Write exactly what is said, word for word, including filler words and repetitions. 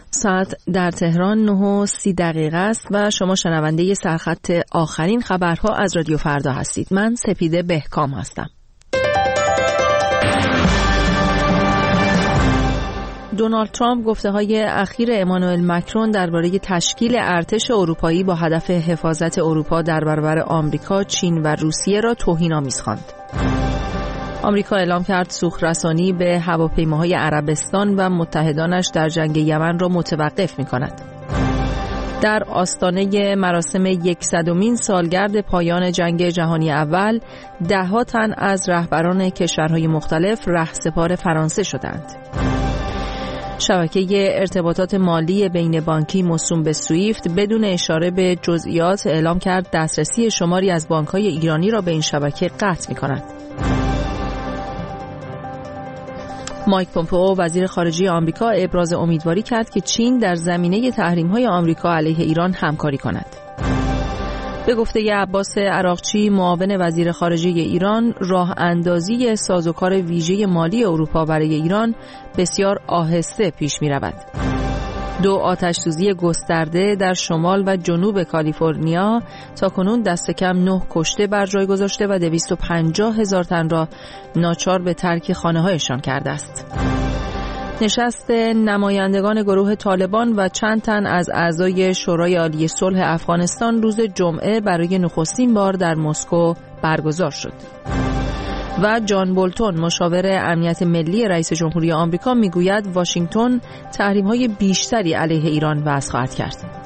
ساعت در تهران نه و سی دقیقه است و شما شنونده سرخط آخرین خبرها از رادیو فردا هستید. من سپیده بهکام هستم. دونالد ترامپ گفته‌های اخیر امانوئل مکرون درباره تشکیل ارتش اروپایی با هدف حفاظت اروپا در برابر آمریکا، چین و روسیه را توهین‌آمیز خواند. آمریکا اعلام کرد سوخت‌رسانی به هواپیماهای عربستان و متحدانش در جنگ یمن را متوقف می‌کند. در آستانه مراسم یکصدمین سالگرد پایان جنگ جهانی اول، ده‌ها تن از رهبران کشورهای مختلف رهسپار فرانسه شدند. شبکه ارتباطات مالی بین بانکی موسوم به سویفت بدون اشاره به جزئیات اعلام کرد دسترسی شماری از بانک‌های ایرانی را به این شبکه قطع می‌کند. مایک پومپئو وزیر خارجه آمریکا ابراز امیدواری کرد که چین در زمینه تحریم‌های آمریکا علیه ایران همکاری کند. به گفته عباس عراقچی معاون وزیر خارجه ایران، راه اندازی سازوکار ویژه مالی اروپا برای ایران بسیار آهسته پیش می رود. دو آتش‌سوزی گسترده در شمال و جنوب کالیفرنیا تاکنون دست کم نه کشته بر جای گذاشته و دویست و پنجاه هزار تن را ناچار به ترک خانه‌هایشان کرده است. نشست نمایندگان گروه طالبان و چند تن از اعضای شورای عالی صلح افغانستان روز جمعه برای نخستین بار در مسکو برگزار شد. و جان بولتون مشاور امنیت ملی رئیس جمهوری آمریکا میگوید واشنگتن تحریم‌های بیشتری علیه ایران وضع خواهد کرد.